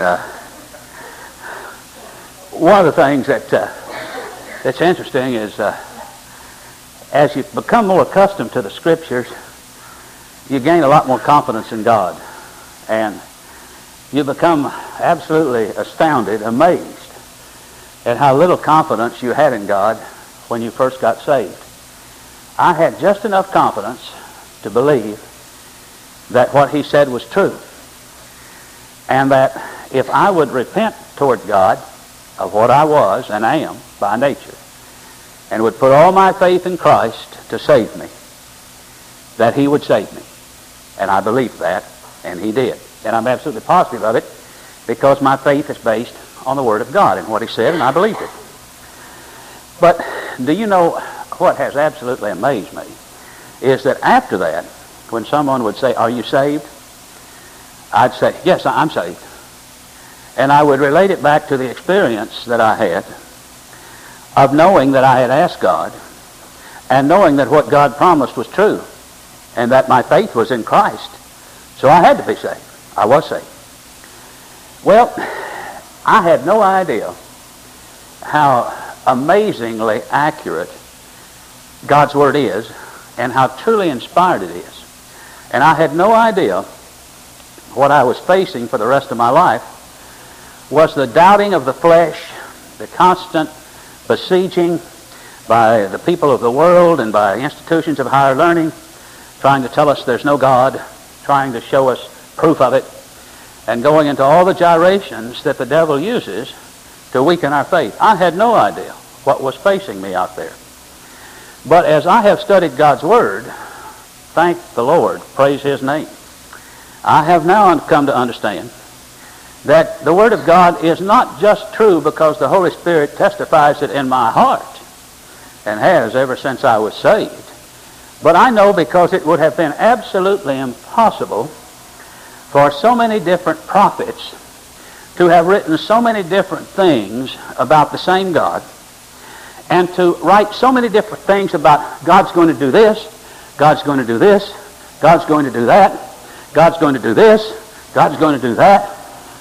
One of the things that's interesting is as you become more accustomed to the Scriptures, you gain a lot more confidence in God. And you become absolutely astounded, amazed at how little confidence you had in God when you first got saved. I had just enough confidence to believe that what he said was true, and that if I would repent toward God of what I was and am by nature, and would put all my faith in Christ to save me, that he would save me. And I believed that, and he did. And I'm absolutely positive of it, because my faith is based on the Word of God and what he said, and I believed it. But do you know what has absolutely amazed me is that after that, when someone would say, "Are you saved?" I'd say, "Yes, I'm saved." And I would relate it back to the experience that I had of knowing that I had asked God, and knowing that what God promised was true, and that my faith was in Christ. So I had to be saved. I was saved. Well, I had no idea how amazingly accurate God's Word is, and how truly inspired it is. And I had no idea what I was facing for the rest of my life was the doubting of the flesh, the constant besieging by the people of the world and by institutions of higher learning, trying to tell us there's no God, trying to show us proof of it, and going into all the gyrations that the devil uses to weaken our faith. I had no idea what was facing me out there. But as I have studied God's Word, thank the Lord, praise his name, I have now come to understand that the Word of God is not just true because the Holy Spirit testifies it in my heart, and has ever since I was saved, but I know because it would have been absolutely impossible for so many different prophets to have written so many different things about the same God, and to write so many different things about God's going to do this, God's going to do this, God's going to do that, God's going to do this, God's going to do that.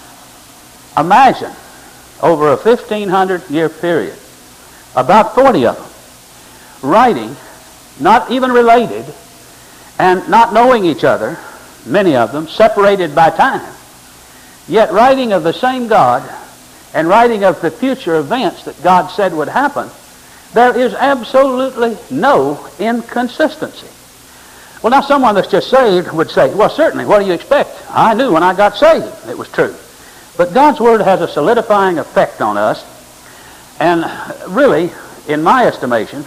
Imagine, over a 1,500-year period, about 40 of them, writing, not even related, and not knowing each other, many of them separated by time, yet writing of the same God and writing of the future events that God said would happen. There is absolutely no inconsistency. Well, now someone that's just saved would say, "Well, certainly, what do you expect? I knew when I got saved it was true." But God's Word has a solidifying effect on us, and really, in my estimation,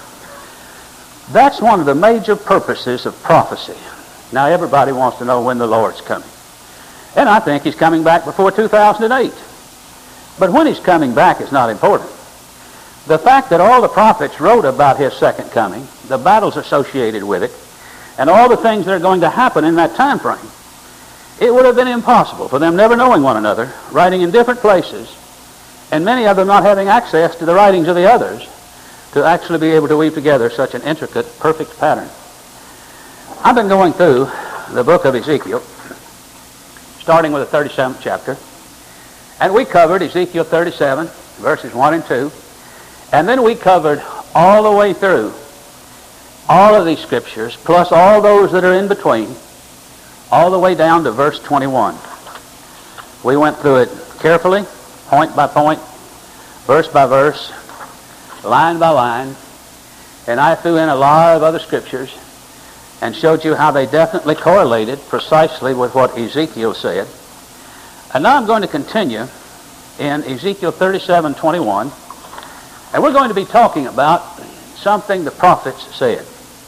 that's one of the major purposes of prophecy. Now, everybody wants to know when the Lord's coming. And I think he's coming back before 2008. But when he's coming back is not important. The fact that all the prophets wrote about his second coming, the battles associated with it, and all the things that are going to happen in that time frame, it would have been impossible for them never knowing one another, writing in different places, and many of them not having access to the writings of the others, to actually be able to weave together such an intricate, perfect pattern. I've been going through the book of Ezekiel, starting with the 37th chapter, and we covered Ezekiel 37, verses 1 and 2, and then we covered all the way through all of these scriptures, plus all those that are in between, all the way down to verse 21. We went through it carefully, point by point, verse by verse, line by line, and I threw in a lot of other scriptures and showed you how they definitely correlated precisely with what Ezekiel said. And now I'm going to continue in Ezekiel 37:21, and we're going to be talking about something the prophets said.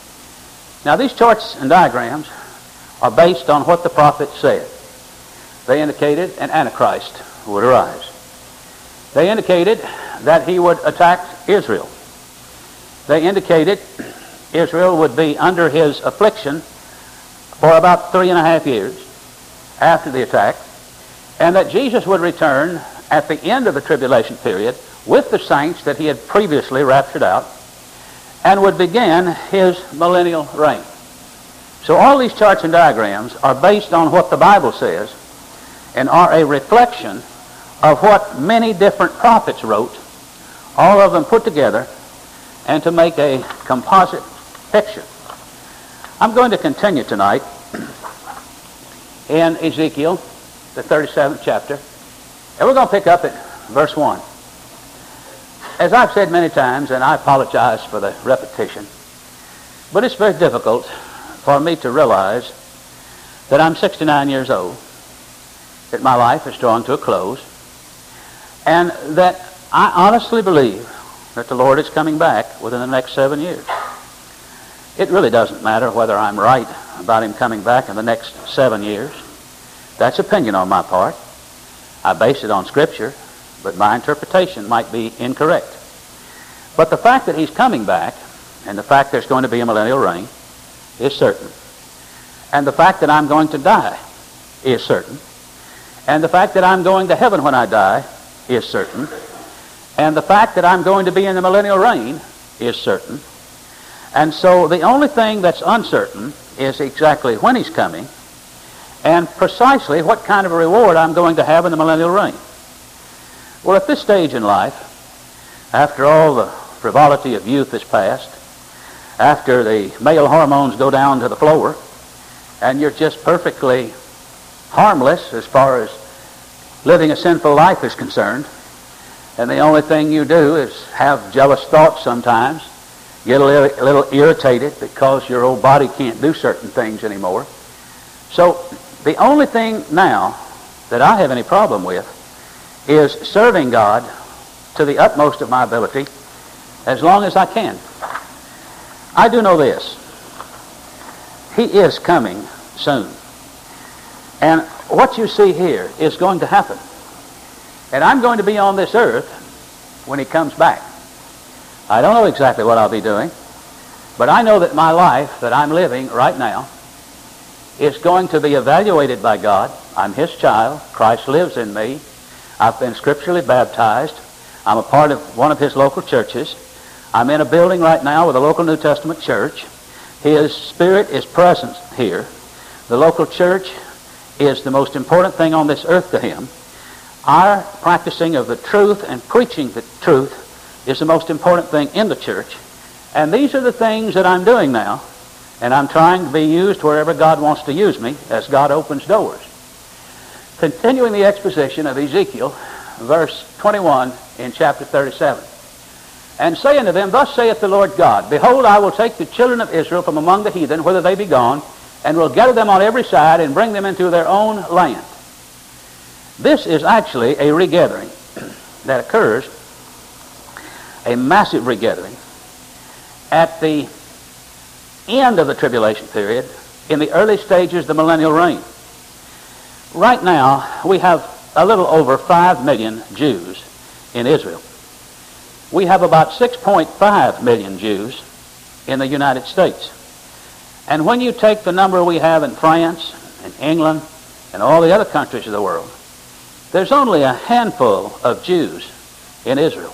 Now, these charts and diagrams are based on what the prophets said. They indicated an Antichrist would arise. They indicated that he would attack Israel. They indicated Israel would be under his affliction for about 3.5 years after the attack, and that Jesus would return at the end of the tribulation period with the saints that he had previously raptured out, and would begin his millennial reign. So all these charts and diagrams are based on what the Bible says and are a reflection of what many different prophets wrote, all of them put together, and to make a composite picture. I'm going to continue tonight in Ezekiel, the 37th chapter, and we're going to pick up at verse 1. As I've said many times, and I apologize for the repetition, but it's very difficult for me to realize that I'm 69 years old, that my life is drawing to a close, and that I honestly believe that the Lord is coming back within the next 7 years. It really doesn't matter whether I'm right about him coming back in the next 7 years. That's opinion on my part. I base it on Scripture, but my interpretation might be incorrect. But the fact that he's coming back, and the fact there's going to be a millennial reign, is certain. And the fact that I'm going to die is certain. And the fact that I'm going to heaven when I die is certain. And the fact that I'm going to be in the millennial reign is certain. And so the only thing that's uncertain is exactly when he's coming and precisely what kind of a reward I'm going to have in the millennial reign. Well, at this stage in life, after all the frivolity of youth is past, after the male hormones go down to the floor, and you're just perfectly harmless as far as living a sinful life is concerned, and the only thing you do is have jealous thoughts sometimes, get a little irritated because your old body can't do certain things anymore. So the only thing now that I have any problem with is serving God to the utmost of my ability as long as I can. I do know this. He is coming soon. And what you see here is going to happen. And I'm going to be on this earth when he comes back. I don't know exactly what I'll be doing, but I know that my life that I'm living right now is going to be evaluated by God. I'm his child. Christ lives in me. I've been scripturally baptized. I'm a part of one of his local churches. I'm in a building right now with a local New Testament church. His Spirit is present here. The local church is the most important thing on this earth to him. Our practicing of the truth and preaching the truth is the most important thing in the church. And these are the things that I'm doing now. And I'm trying to be used wherever God wants to use me as God opens doors. Continuing the exposition of Ezekiel, verse 21 in chapter 37. And say unto them, Thus saith the Lord God, Behold, I will take the children of Israel from among the heathen, whither they be gone, and will gather them on every side, and bring them into their own land. This is actually a regathering that occurs, a massive regathering, at the end of the tribulation period, in the early stages of the millennial reign. Right now, we have a little over 5 million Jews in Israel. We have about 6.5 million Jews in the United States. And when you take the number we have in France and England and all the other countries of the world, there's only a handful of Jews in Israel.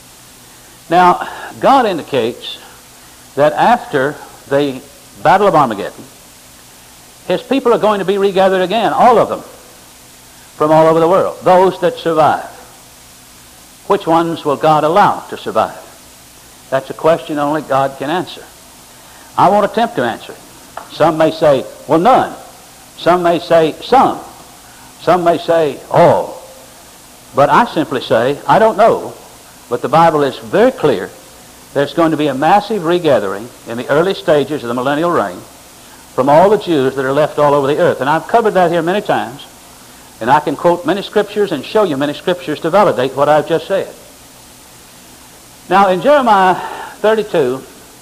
Now, God indicates that after the Battle of Armageddon, his people are going to be regathered again, all of them, from all over the world, those that survive. Which ones will God allow to survive? That's a question only God can answer. I won't attempt to answer it. Some may say, well, none. Some may say, some. Some may say, all. But I simply say, I don't know. But the Bible is very clear. There's going to be a massive regathering in the early stages of the millennial reign from all the Jews that are left all over the earth. And I've covered that here many times. And I can quote many scriptures and show you many scriptures to validate what I've just said. Now in Jeremiah 30,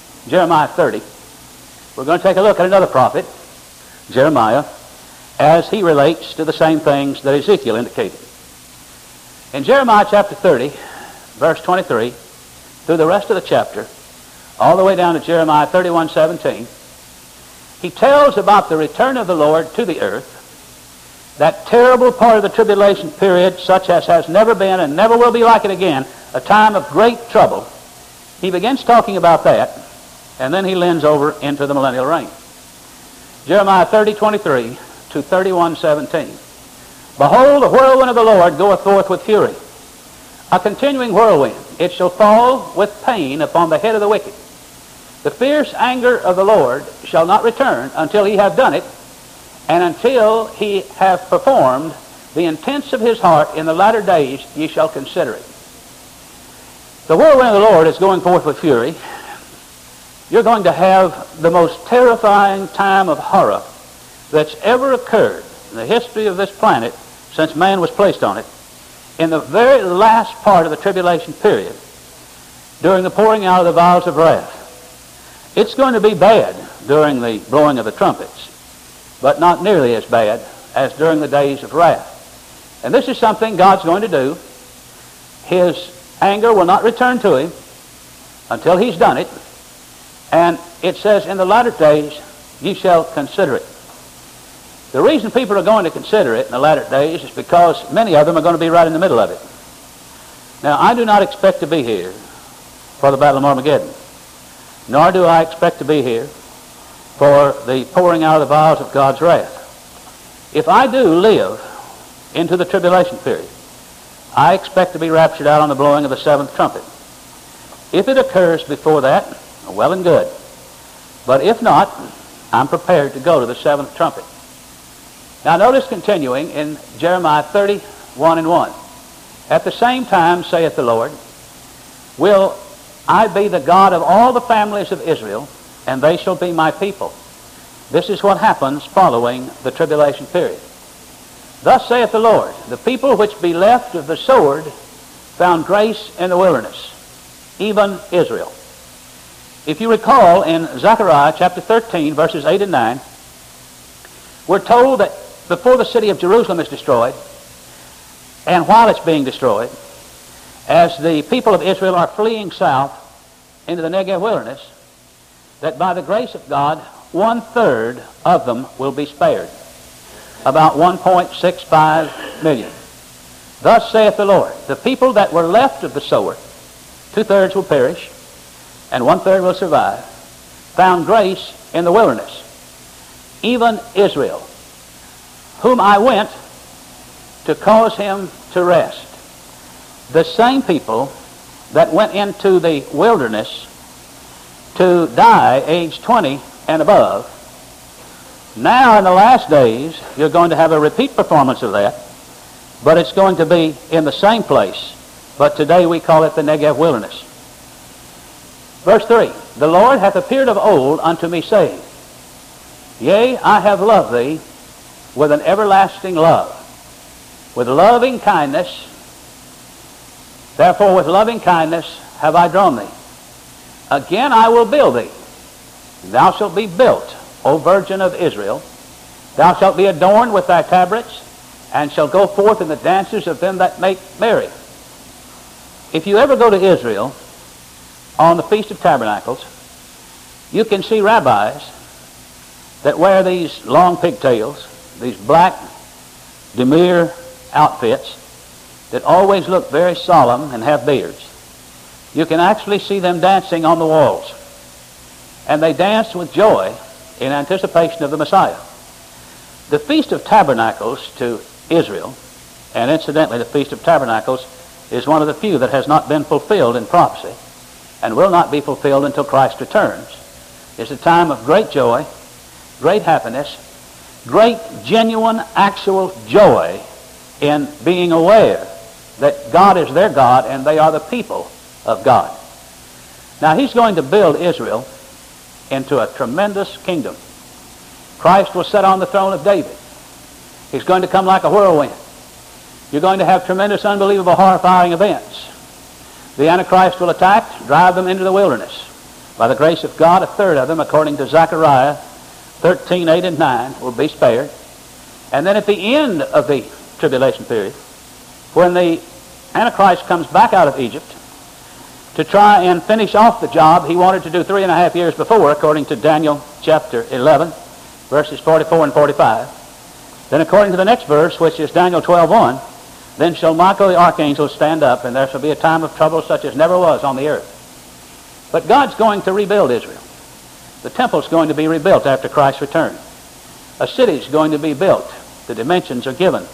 we're going to take a look at another prophet, Jeremiah, as he relates to the same things that Ezekiel indicated. In Jeremiah chapter 30, verse 23, through the rest of the chapter, all the way down to Jeremiah 31:17, he tells about the return of the Lord to the earth, that terrible part of the tribulation period, such as has never been and never will be like it again, a time of great trouble. He begins talking about that, and then he leans over into the millennial reign. Jeremiah 30:23 to 31:17. Behold, the whirlwind of the Lord goeth forth with fury, a continuing whirlwind. It shall fall with pain upon the head of the wicked. The fierce anger of the Lord shall not return until he have done it, and until he have performed the intents of his heart in the latter days ye shall consider it. The whirlwind of the Lord is going forth with fury. You're going to have the most terrifying time of horror that's ever occurred in the history of this planet since man was placed on it, in the very last part of the tribulation period, during the pouring out of the vials of wrath. It's going to be bad during the blowing of the trumpets, but not nearly as bad as during the days of wrath. And this is something God's going to do. His anger will not return to him until he's done it. And it says, in the latter days, ye shall consider it. The reason people are going to consider it in the latter days is because many of them are going to be right in the middle of it. Now, I do not expect to be here for the Battle of Armageddon, nor do I expect to be here for the pouring out of the vials of God's wrath. If I do live into the tribulation period, I expect to be raptured out on the blowing of the seventh trumpet. If it occurs before that, well and good. But if not, I'm prepared to go to the seventh trumpet. Now notice continuing in Jeremiah 31 and 1. At the same time, saith the Lord, will I be the God of all the families of Israel, and they shall be my people. This is what happens following the tribulation period. Thus saith the Lord, the people which be left of the sword found grace in the wilderness, even Israel. If you recall in Zechariah chapter 13, verses 8 and 9, we're told that before the city of Jerusalem is destroyed, and while it's being destroyed, as the people of Israel are fleeing south into the Negev wilderness, that by the grace of God, 1/3 of them will be spared. About 1.65 million. Thus saith the Lord, the people that were left of the sword, 2/3 will perish, and 1/3 will survive, found grace in the wilderness, even Israel, whom I went to cause him to rest. The same people that went into the wilderness to die age 20 and above, now in the last days you're going to have a repeat performance of that, but it's going to be in the same place, but today we call it the Negev wilderness. Verse 3, the Lord hath appeared of old unto me, saying, yea, I have loved thee with an everlasting love, with loving kindness, therefore with loving kindness have I drawn thee. Again I will build thee. Thou shalt be built, O Virgin of Israel. Thou shalt be adorned with thy tabrets, and shalt go forth in the dances of them that make merry. If you ever go to Israel on the Feast of Tabernacles, you can see rabbis that wear these long pigtails, these black demure outfits that always look very solemn and have beards. You can actually see them dancing on the walls. And they dance with joy in anticipation of the Messiah. The Feast of Tabernacles to Israel, and incidentally the Feast of Tabernacles is one of the few that has not been fulfilled in prophecy and will not be fulfilled until Christ returns, is a time of great joy, great happiness, great genuine actual joy in being aware that God is their God and they are the people of God. Now he's going to build Israel into a tremendous kingdom. Christ will sit on the throne of David. He's going to come like a whirlwind. You're going to have tremendous, unbelievable, horrifying events. The Antichrist will attack, drive them into the wilderness. By the grace of God, 1/3 of them, according to Zechariah 13, 8 and 9, will be spared. And then at the end of the tribulation period, when the Antichrist comes back out of Egypt to try and finish off the job he wanted to do 3.5 years before, according to Daniel chapter 11, verses 44 and 45. Then according to the next verse, which is Daniel 12:1, then shall Michael the archangel stand up, and there shall be a time of trouble such as never was on the earth. But God's going to rebuild Israel. The temple's going to be rebuilt after Christ's return. A city's going to be built. The dimensions are given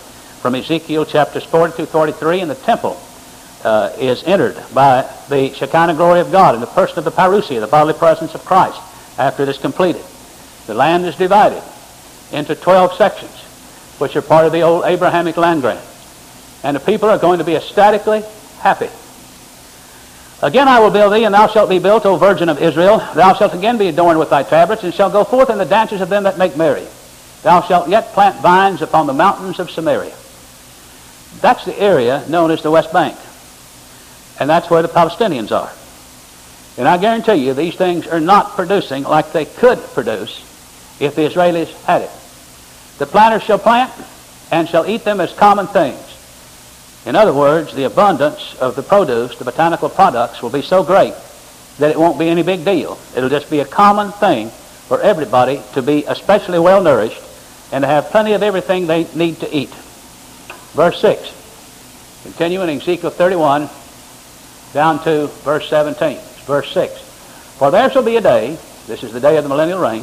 from Ezekiel chapters 40 through 43, and the temple is entered by the Shekinah glory of God in the person of the parousia, the bodily presence of Christ, after it is completed. The land is divided into 12 sections, which are part of the old Abrahamic land grant. And the people are going to be ecstatically happy. Again I will build thee, and thou shalt be built, O virgin of Israel. Thou shalt again be adorned with thy tabrets, and shalt go forth in the dances of them that make merry. Thou shalt yet plant vines upon the mountains of Samaria. That's the area known as the West Bank. And that's where the Palestinians are. And I guarantee you these things are not producing like they could produce if the Israelis had it. The planters shall plant and shall eat them as common things. In other words, the abundance of the produce, the botanical products, will be so great that it won't be any big deal. It'll just be a common thing for everybody to be especially well nourished and to have plenty of everything they need to eat. Verse 6. Continuing in Ezekiel 31 down to verse 17. Verse 6. For there shall be a day, this is the day of the millennial reign,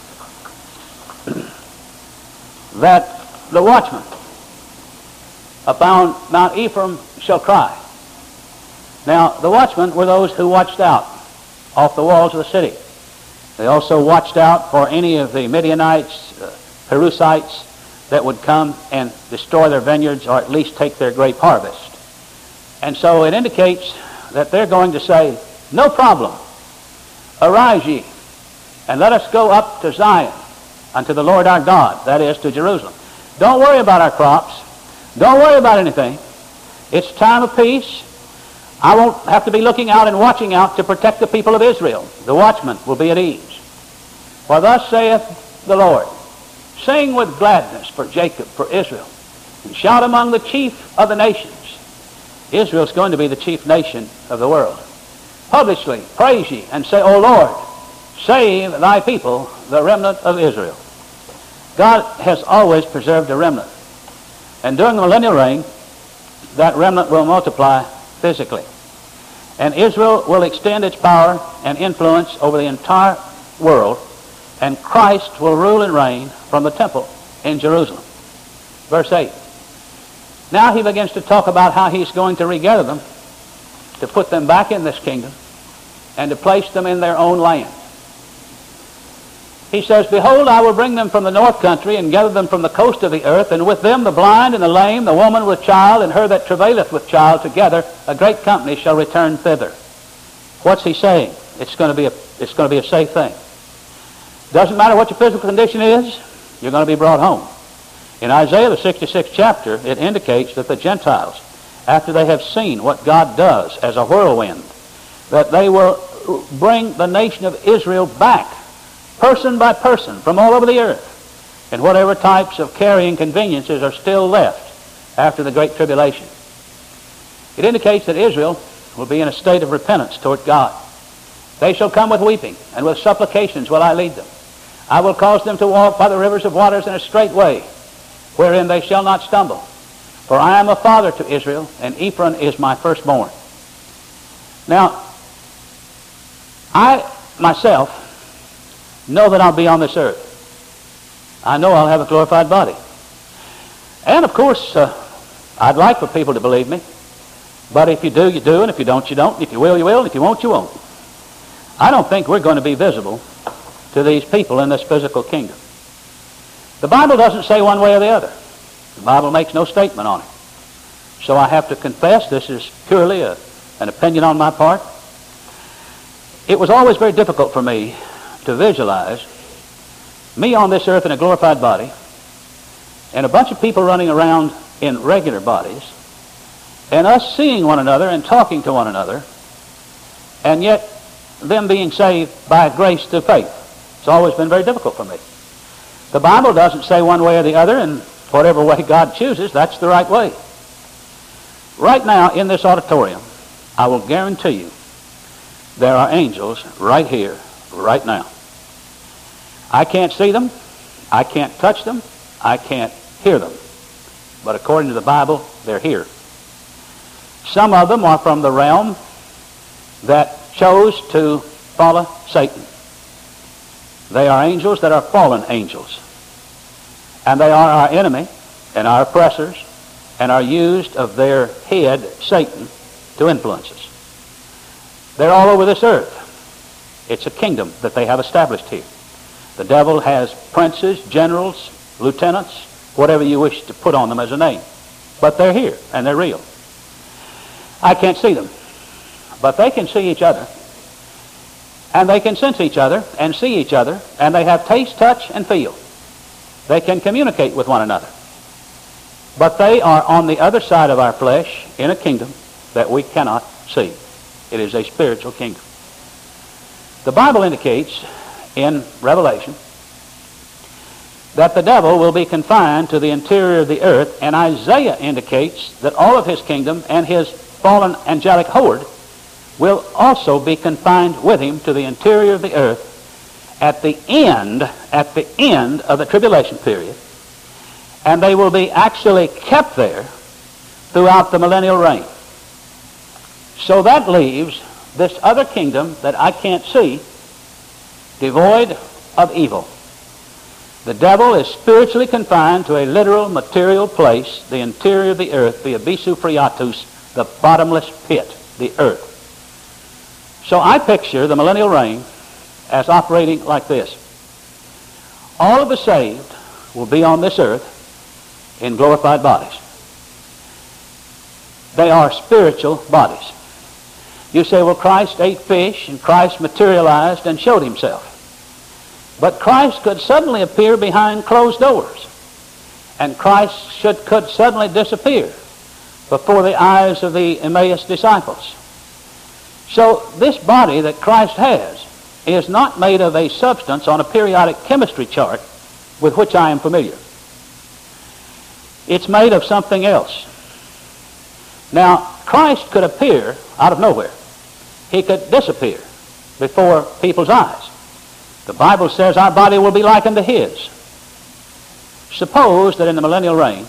that the watchman upon Mount Ephraim shall cry. Now, the watchmen were those who watched out off the walls of the city. They also watched out for any of the Midianites, Perusites, that would come and destroy their vineyards or at least take their grape harvest. And so it indicates that they're going to say, no problem, arise ye, and let us go up to Zion, unto the Lord our God, that is, to Jerusalem. Don't worry about our crops. Don't worry about anything. It's time of peace. I won't have to be looking out and watching out to protect the people of Israel. The watchman will be at ease. For thus saith the Lord, sing with gladness for Jacob, for Israel, and shout among the chief of the nations. Israel's going to be the chief nation of the world. Publicly praise ye and say, O Lord, save thy people, the remnant of Israel. God has always preserved a remnant. And during the millennial reign, that remnant will multiply physically. And Israel will extend its power and influence over the entire world, and Christ will rule and reign from the temple in Jerusalem. Verse 8. Now he begins to talk about how he's going to regather them, to put them back in this kingdom, and to place them in their own land. He says, Behold, I will bring them from the north country, and gather them from the coast of the earth, and with them the blind and the lame, the woman with child, and her that travaileth with child, together a great company shall return thither. What's he saying? It's going to be a safe thing. Doesn't matter what your physical condition is, you're going to be brought home. In Isaiah the 66th chapter, it indicates that the Gentiles, after they have seen what God does as a whirlwind, that they will bring the nation of Israel back, person by person, from all over the earth, and whatever types of carrying conveniences are still left after the Great Tribulation. It indicates that Israel will be in a state of repentance toward God. They shall come with weeping, and with supplications will I lead them. I will cause them to walk by the rivers of waters in a straight way, wherein they shall not stumble. For I am a father to Israel, and Ephraim is my firstborn. Now, I myself know that I'll be on this earth. I know I'll have a glorified body. And of course, I'd like for people to believe me. But if you do, you do, and if you don't, you don't. And if you will, you will, and if you won't, you won't. I don't think we're going to be visible to these people in this physical kingdom. The Bible doesn't say one way or the other. The Bible makes no statement on it. So I have to confess this is purely an opinion on my part. It was always very difficult for me to visualize me on this earth in a glorified body and a bunch of people running around in regular bodies and us seeing one another and talking to one another, and yet them being saved by grace through faith. It's always been very difficult for me. The Bible doesn't say one way or the other, and whatever way God chooses, that's the right way. Right now in this auditorium, I will guarantee you there are angels right here, right now. I can't see them, I can't touch them, I can't hear them. But according to the Bible, they're here. Some of them are from the realm that chose to follow Satan. They are angels that are fallen angels. And they are our enemy and our oppressors and are used of their head, Satan, to influence us. They're all over this earth. It's a kingdom that they have established here. The devil has princes, generals, lieutenants, whatever you wish to put on them as a name. But they're here, and they're real. I can't see them, but they can see each other. And they can sense each other and see each other, and they have taste, touch, and feel. They can communicate with one another. But they are on the other side of our flesh in a kingdom that we cannot see. It is a spiritual kingdom. The Bible indicates in Revelation that the devil will be confined to the interior of the earth, and Isaiah indicates that all of his kingdom and his fallen angelic horde will also be confined with him to the interior of the earth at the end of the tribulation period, and they will be actually kept there throughout the millennial reign. So that leaves this other kingdom that I can't see devoid of evil. The devil is spiritually confined to a literal material place, the interior of the earth, the abyssu phreatus, the bottomless pit, the earth. So I picture the millennial reign as operating like this. All of the saved will be on this earth in glorified bodies. They are spiritual bodies. You say, well, Christ ate fish and Christ materialized and showed himself. But Christ could suddenly appear behind closed doors, and Christ could suddenly disappear before the eyes of the Emmaus disciples. So this body that Christ has is not made of a substance on a periodic chemistry chart with which I am familiar. It's made of something else. Now, Christ could appear out of nowhere. He could disappear before people's eyes. The Bible says our body will be like unto his. Suppose that in the millennial reign,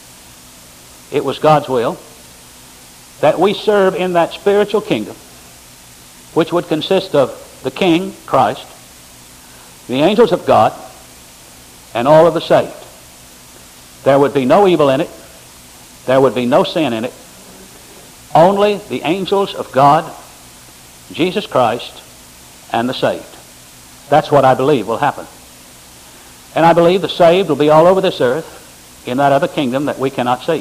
it was God's will that we serve in that spiritual kingdom, which would consist of the King, Christ, the angels of God, and all of the saved. There would be no evil in it. There would be no sin in it. Only the angels of God, Jesus Christ, and the saved. That's what I believe will happen. And I believe the saved will be all over this earth in that other kingdom that we cannot see.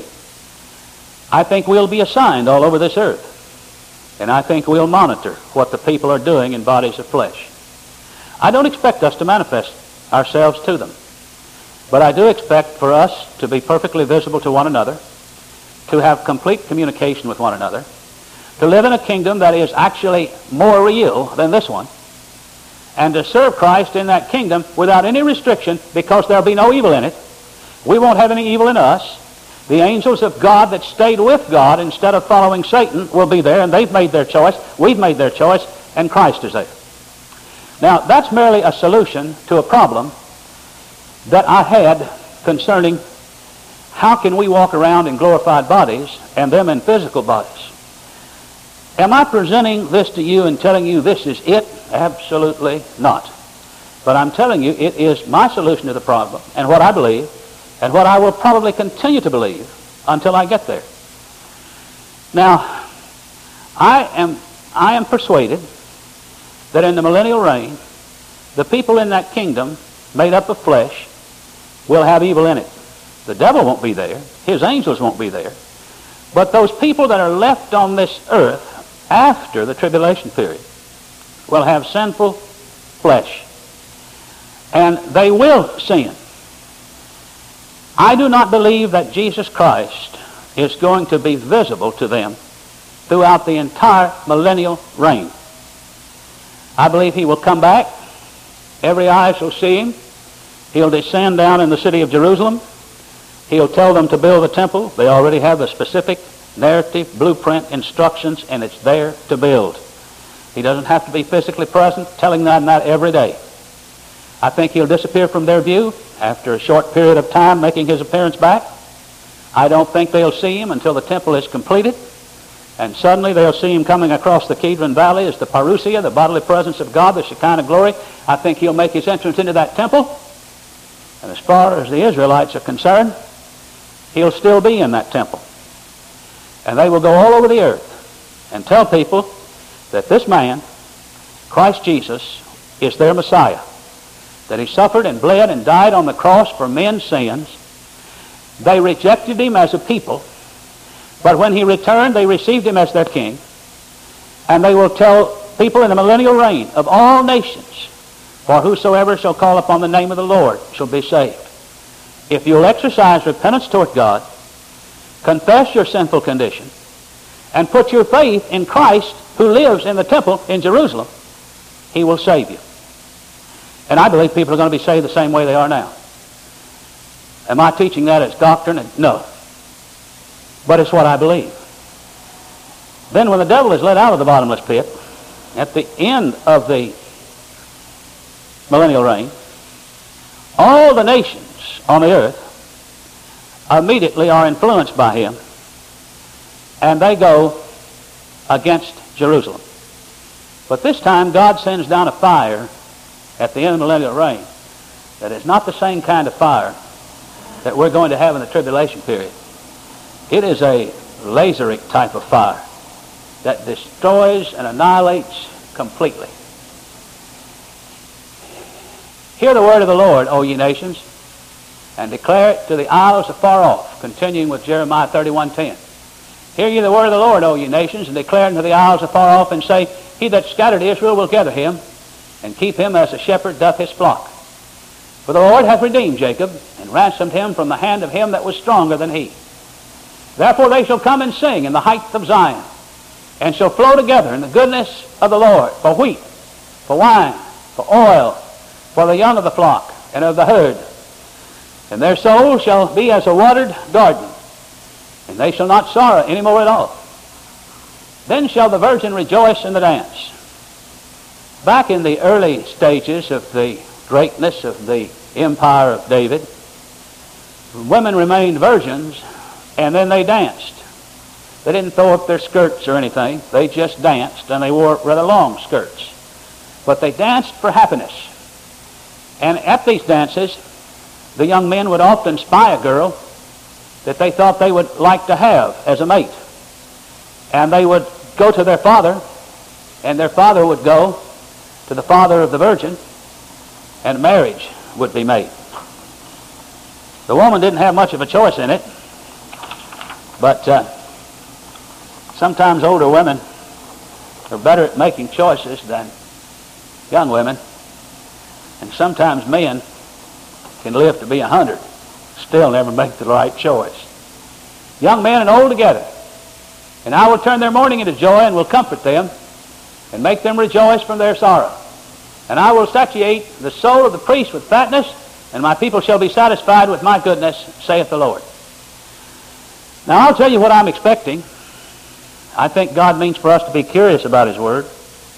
I think we'll be assigned all over this earth. And I think we'll monitor what the people are doing in bodies of flesh. I don't expect us to manifest ourselves to them. But I do expect for us to be perfectly visible to one another, to have complete communication with one another, to live in a kingdom that is actually more real than this one, and to serve Christ in that kingdom without any restriction, because there'll be no evil in it. We won't have any evil in us. The angels of God that stayed with God instead of following Satan will be there, and they've made their choice. We've made their choice, and Christ is there. Now, that's merely a solution to a problem that I had concerning how can we walk around in glorified bodies and them in physical bodies. Am I presenting this to you and telling you this is it? Absolutely not. But I'm telling you it is my solution to the problem, and what I believe, and what I will probably continue to believe until I get there. Now, I am persuaded that in the millennial reign, the people in that kingdom made up of flesh will have evil in it. The devil won't be there. His angels won't be there. But those people that are left on this earth after the tribulation period will have sinful flesh. And they will sin. I do not believe that Jesus Christ is going to be visible to them throughout the entire millennial reign. I believe he will come back. Every eye shall see him. He'll descend down in the city of Jerusalem. He'll tell them to build the temple. They already have the specific narrative, blueprint, instructions, and it's there to build. He doesn't have to be physically present, telling them that every day. I think he'll disappear from their view after a short period of time, making his appearance back. I don't think they'll see him until the temple is completed, and suddenly they'll see him coming across the Kidron Valley as the parousia, the bodily presence of God, the Shekinah glory. I think he'll make his entrance into that temple, and as far as the Israelites are concerned, he'll still be in that temple. And they will go all over the earth and tell people that this man, Christ Jesus, is their Messiah, that he suffered and bled and died on the cross for men's sins. They rejected him as a people, but when he returned, they received him as their king. And they will tell people in the millennial reign of all nations, for whosoever shall call upon the name of the Lord shall be saved. If you'll exercise repentance toward God, confess your sinful condition, and put your faith in Christ who lives in the temple in Jerusalem, he will save you. And I believe people are going to be saved the same way they are now. Am I teaching that as doctrine? No. But it's what I believe. Then when the devil is let out of the bottomless pit, at the end of the millennial reign, all the nations on the earth immediately are influenced by him, and they go against Jerusalem. But this time God sends down a fire at the end of the millennial reign that is not the same kind of fire that we're going to have in the tribulation period. It is a laseric type of fire that destroys and annihilates completely. Hear the word of the Lord, O ye nations, and declare it to the isles afar off, continuing with Jeremiah 31:10. Hear ye the word of the Lord, O ye nations, and declare unto the isles afar off, and say, He that scattered Israel will gather him, and keep him as a shepherd doth his flock. For the Lord hath redeemed Jacob, and ransomed him from the hand of him that was stronger than he. Therefore they shall come and sing in the height of Zion, and shall flow together in the goodness of the Lord, for wheat, for wine, for oil, for the young of the flock and of the herd. And their soul shall be as a watered garden, and they shall not sorrow any more at all. Then shall the virgin rejoice in the dance. Back in the early stages of the greatness of the empire of David, women remained virgins, and then they danced. They didn't throw up their skirts or anything. They just danced, and they wore rather long skirts. But they danced for happiness. And at these dances, the young men would often spy a girl that they thought they would like to have as a mate. And they would go to their father, and their father would go to the father of the virgin, and marriage would be made. The woman didn't have much of a choice in it, but sometimes older women are better at making choices than young women, and sometimes men can live to be 100, still never make the right choice. Young men and old together. And I will turn their mourning into joy, and will comfort them, and make them rejoice from their sorrow. And I will satiate the soul of the priest with fatness, and my people shall be satisfied with my goodness, saith the Lord. Now I'll tell you what I'm expecting. I think God means for us to be curious about His Word.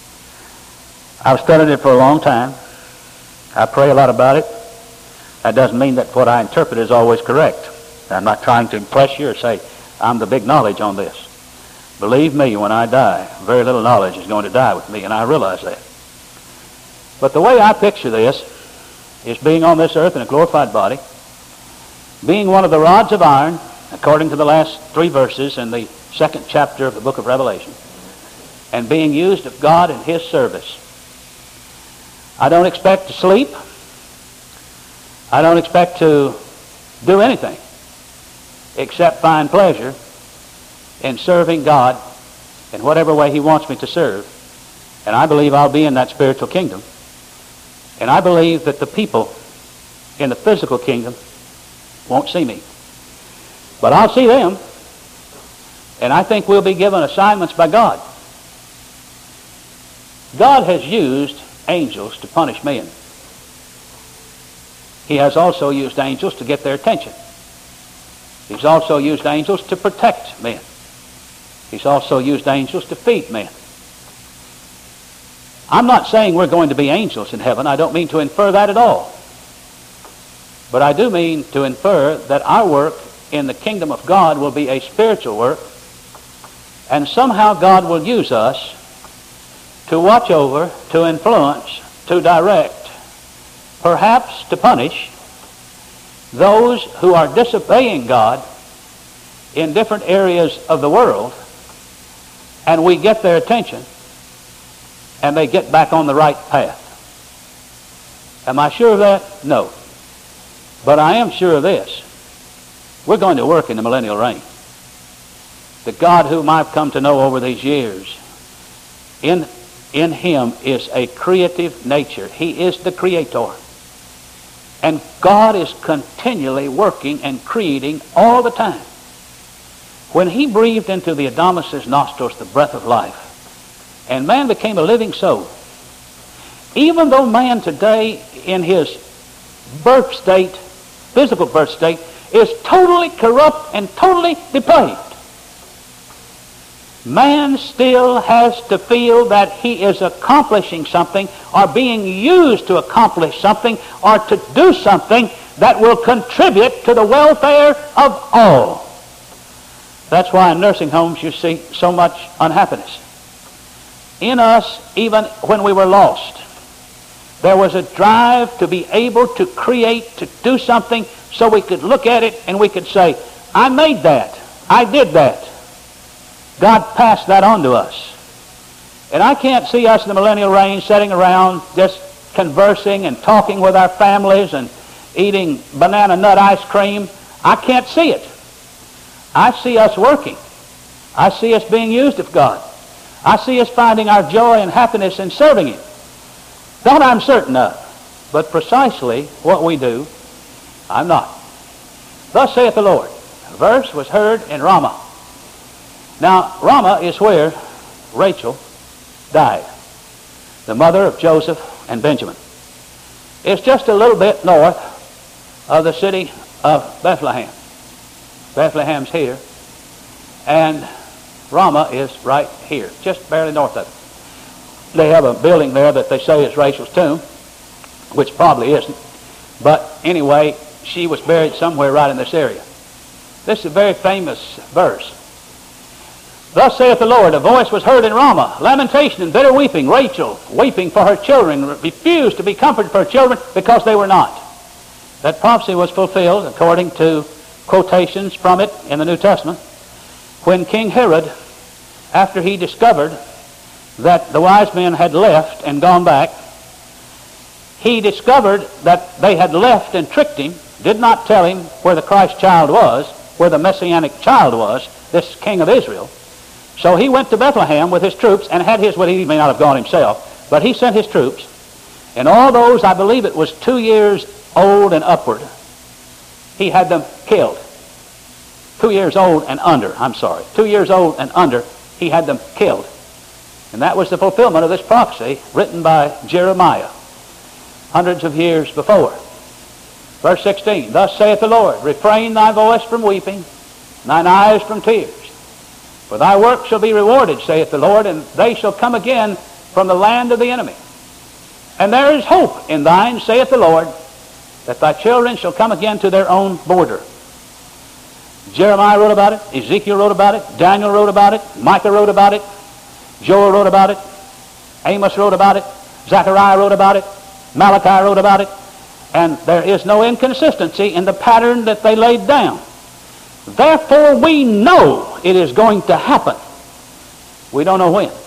I've studied it for a long time. I pray a lot about it. That doesn't mean that what I interpret is always correct. I'm not trying to impress you or say I'm the big knowledge on this. Believe me, when I die, very little knowledge is going to die with me, and I realize that. But the way I picture this is being on this earth in a glorified body, being one of the rods of iron, according to the last 3 verses in the 2nd chapter of the book of Revelation, and being used of God in His service. I don't expect to sleep. I don't expect to do anything except find pleasure in serving God in whatever way He wants me to serve. And I believe I'll be in that spiritual kingdom. And I believe that the people in the physical kingdom won't see me. But I'll see them. And I think we'll be given assignments by God. God has used angels to punish men. He has also used angels to get their attention. He's also used angels to protect men. He's also used angels to feed men. I'm not saying we're going to be angels in heaven. I don't mean to infer that at all. But I do mean to infer that our work in the kingdom of God will be a spiritual work, and somehow God will use us to watch over, to influence, to direct, perhaps to punish those who are disobeying God in different areas of the world, and we get their attention, and they get back on the right path. Am I sure of that? No. But I am sure of this. We're going to work in the millennial reign. The God whom I've come to know over these years, in Him is a creative nature. He is the Creator. And God is continually working and creating all the time. When He breathed into the Adamis's nostrils the breath of life, and man became a living soul, even though man today in his birth state, physical birth state, is totally corrupt and totally depraved, man still has to feel that he is accomplishing something or being used to accomplish something or to do something that will contribute to the welfare of all. That's why in nursing homes you see so much unhappiness. In us, even when we were lost, there was a drive to be able to create, to do something so we could look at it and we could say, I made that. I did that. God passed that on to us. And I can't see us in the millennial reign sitting around just conversing and talking with our families and eating banana nut ice cream. I can't see it. I see us working. I see us being used of God. I see us finding our joy and happiness in serving Him. That I'm certain of. But precisely what we do, I'm not. Thus saith the Lord. A verse was heard in Ramah. Now, Ramah is where Rachel died, the mother of Joseph and Benjamin. It's just a little bit north of the city of Bethlehem. Bethlehem's here, and Ramah is right here, just barely north of it. They have a building there that they say is Rachel's tomb, which probably isn't. But anyway, she was buried somewhere right in this area. This is a very famous verse. Thus saith the Lord, a voice was heard in Ramah, lamentation and bitter weeping. Rachel, weeping for her children, refused to be comforted for her children because they were not. That prophecy was fulfilled according to quotations from it in the New Testament, when King Herod, after he discovered that the wise men had left and gone back, he discovered that they had left and tricked him, did not tell him where the Christ child was, where the Messianic child was, this king of Israel. So he went to Bethlehem with his troops and had his, well, he may not have gone himself, but he sent his troops, and all those, I believe it was 2 years old and upward, he had them killed. 2 years old and under, 2 years old and under, he had them killed. And that was the fulfillment of this prophecy written by Jeremiah hundreds of years before. Verse 16, thus saith the Lord, refrain thy voice from weeping, thine eyes from tears. For thy work shall be rewarded, saith the Lord, and they shall come again from the land of the enemy. And there is hope in thine, saith the Lord, that thy children shall come again to their own border. Jeremiah wrote about it, Ezekiel wrote about it, Daniel wrote about it, Micah wrote about it, Joel wrote about it, Amos wrote about it, Zechariah wrote about it, Malachi wrote about it, and there is no inconsistency in the pattern that they laid down. Therefore we know it is going to happen. We don't know when.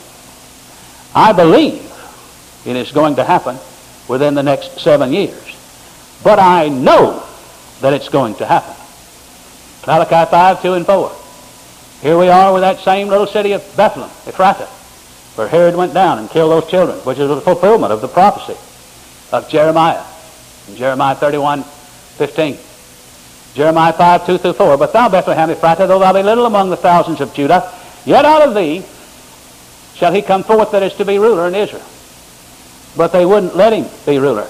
I believe it is going to happen within the next 7 years. But I know that it's going to happen. Malachi 5, 2 and 4. Here we are with that same little city of Bethlehem, Ephrathah, where Herod went down and killed those children, which is the fulfillment of the prophecy of Jeremiah. In Jeremiah 31, 15. Jeremiah 5, 2 through 4. But thou, Bethlehem Ephrathah, though thou be little among the thousands of Judah, yet out of thee shall he come forth that is to be ruler in Israel. But they wouldn't let him be ruler.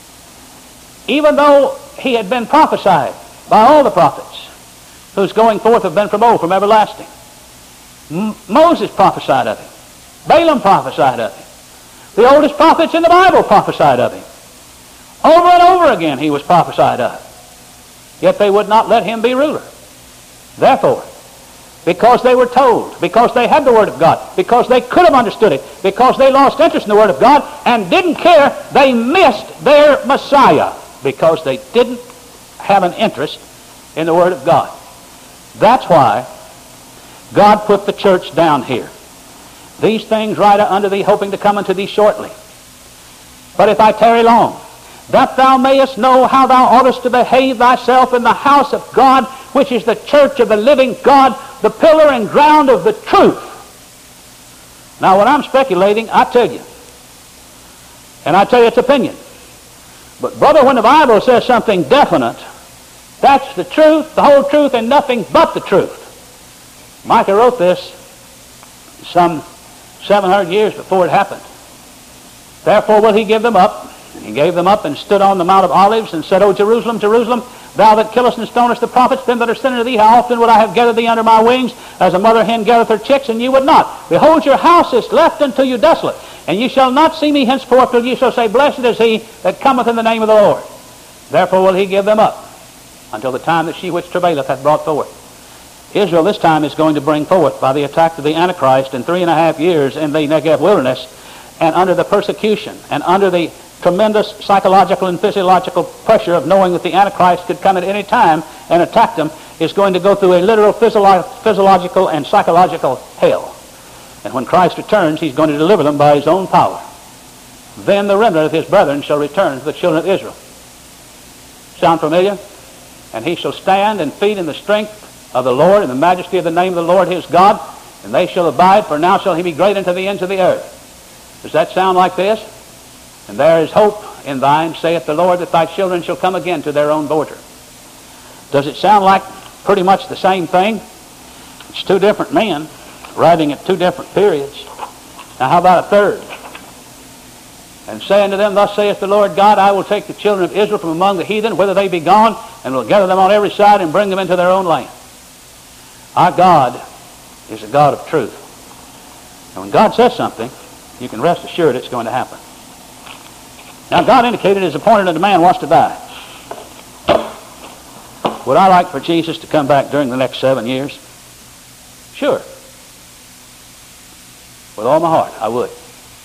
Even though he had been prophesied by all the prophets, whose going forth have been from old, from everlasting. Moses prophesied of him. Balaam prophesied of him. The oldest prophets in the Bible prophesied of him. Over and over again he was prophesied of. Yet they would not let him be ruler. Therefore, because they were told, because they had the Word of God, because they could have understood it, because they lost interest in the Word of God and didn't care, they missed their Messiah because they didn't have an interest in the Word of God. That's why God put the church down here. These things write I unto thee, hoping to come unto thee shortly. But if I tarry long, that thou mayest know how thou oughtest to behave thyself in the house of God, which is the church of the living God, the pillar and ground of the truth. Now, when I'm speculating, I tell you, and I tell you it's opinion. But, brother, when the Bible says something definite, that's the truth, the whole truth, and nothing but the truth. Micah wrote this some 700 years before it happened. Therefore will he give them up. And he gave them up and stood on the Mount of Olives and said, O Jerusalem, Jerusalem, thou that killest and stonest the prophets, them that are sent unto thee, how often would I have gathered thee under my wings, as a mother hen gathereth her chicks, and ye would not. Behold, your house is left unto you desolate, and ye shall not see me henceforth till ye shall say, Blessed is he that cometh in the name of the Lord. Therefore will he give them up, until the time that she which travaileth hath brought forth. Israel this time is going to bring forth by the attack of the Antichrist in 3.5 years in the Negev wilderness, and under the persecution, and under the tremendous psychological and physiological pressure of knowing that the Antichrist could come at any time and attack them, is going to go through a literal physiological and psychological hell. And when Christ returns, he's going to deliver them by his own power. Then the remnant of his brethren shall return to the children of Israel. Sound familiar? And he shall stand and feed in the strength of the Lord, in the majesty of the name of the Lord his God, and they shall abide, for now shall he be great unto the ends of the earth. Does that sound like this? And there is hope in thine, saith the Lord, that thy children shall come again to their own border. Does it sound like pretty much the same thing? It's two different men writing at two different periods. Now how about a third? And say unto them, Thus saith the Lord God, I will take the children of Israel from among the heathen, whither they be gone, and will gather them on every side and bring them into their own land. Our God is a God of truth. And when God says something, you can rest assured it's going to happen. Now, God indicated his appointed unto man wants to die. Would I like for Jesus to come back during the next 7 years? Sure. With all my heart, I would.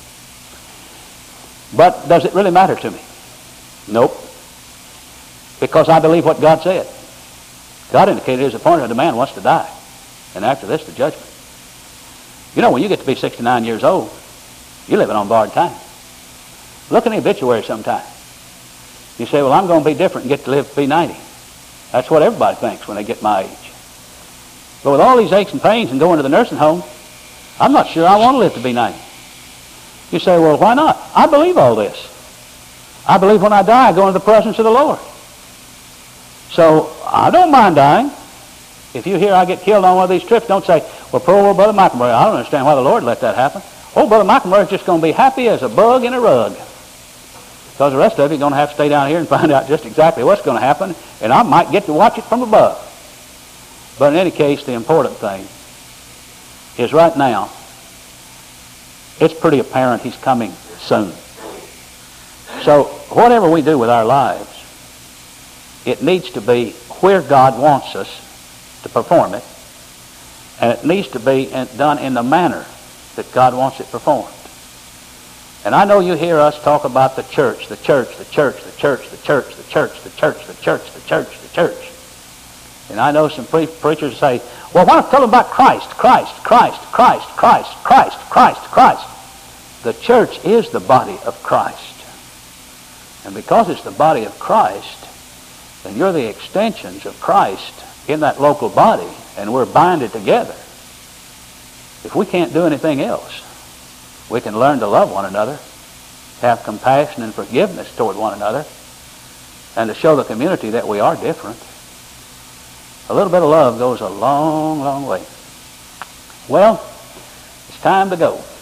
But does it really matter to me? Nope. Because I believe what God said. God indicated his appointed unto man wants to die. And after this, the judgment. You know, when you get to be 69 years old, you're living on borrowed time. Look in the obituary sometime. You say, well, I'm going to be different and get to live to be 90. That's what everybody thinks when they get my age. But with all these aches and pains and going to the nursing home, I'm not sure I want to live to be 90. You say, well, why not? I believe all this. I believe when I die, I go into the presence of the Lord. So I don't mind dying. If you hear I get killed on one of these trips, don't say, well, poor old Brother McElmurray, I don't understand why the Lord let that happen. Old Brother McElmurray's just going to be happy as a bug in a rug. Because the rest of you are going to have to stay down here and find out just exactly what's going to happen, and I might get to watch it from above. But in any case, the important thing is right now, it's pretty apparent he's coming soon. So whatever we do with our lives, it needs to be where God wants us to perform it, and it needs to be done in the manner that God wants it performed. And I know you hear us talk about the church, the church, the church, the church, the church, the church, the church, the church, the church, the church. And I know some preachers say, well, why don't tell them about Christ, Christ, Christ, Christ, Christ, Christ, Christ, Christ. The church is the body of Christ. And because it's the body of Christ, then you're the extensions of Christ in that local body, and we're binded together. If we can't do anything else, we can learn to love one another, have compassion and forgiveness toward one another, and to show the community that we are different. A little bit of love goes a long, long way. Well, it's time to go.